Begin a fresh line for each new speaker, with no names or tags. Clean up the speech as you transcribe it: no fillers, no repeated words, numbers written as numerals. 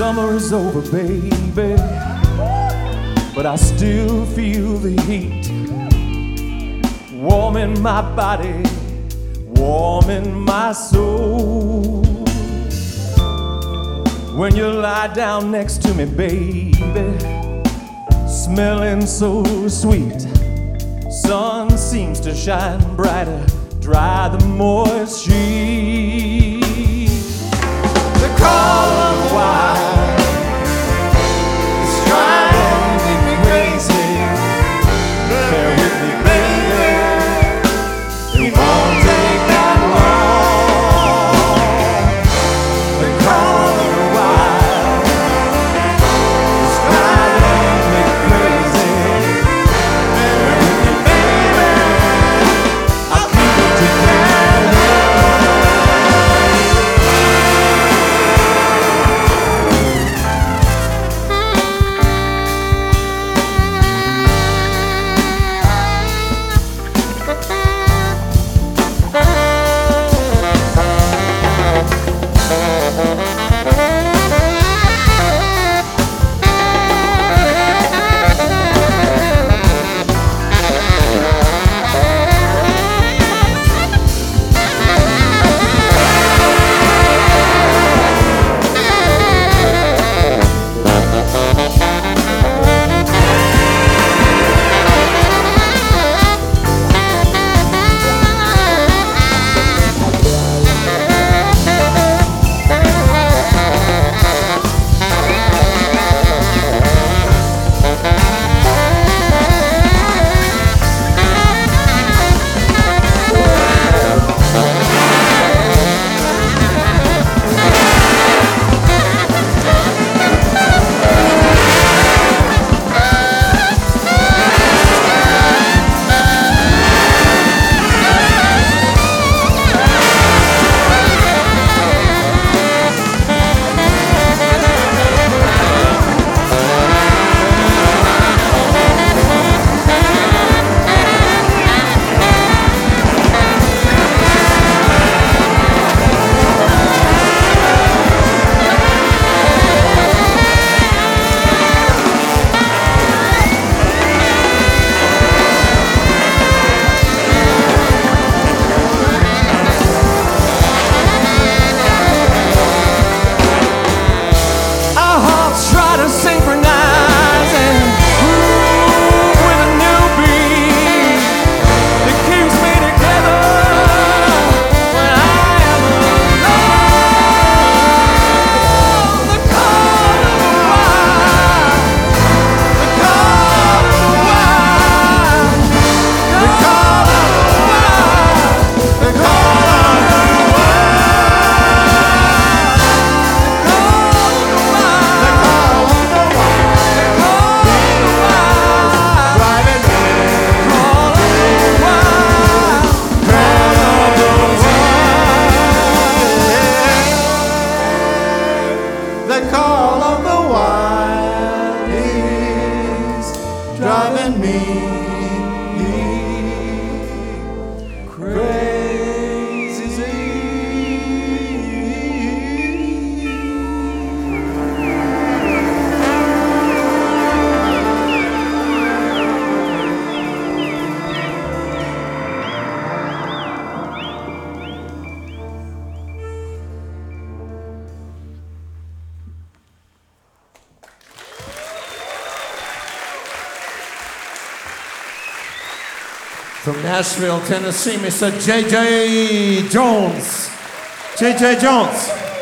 Summer is over, baby, but I still feel the heat warm in my body, warm in my soul. When you lie down next to me, baby, smelling so sweet, sun seems to shine brighter, dry the moist sheet. The call of the wild is driving me crazy. Bear with me, baby, it won't take that long. The call of the wild is driving me crazy. Bear with me, baby, I'll keep it together. Driving me
From Nashville, Tennessee, Mr. J.J. Jones. J.J. Jones.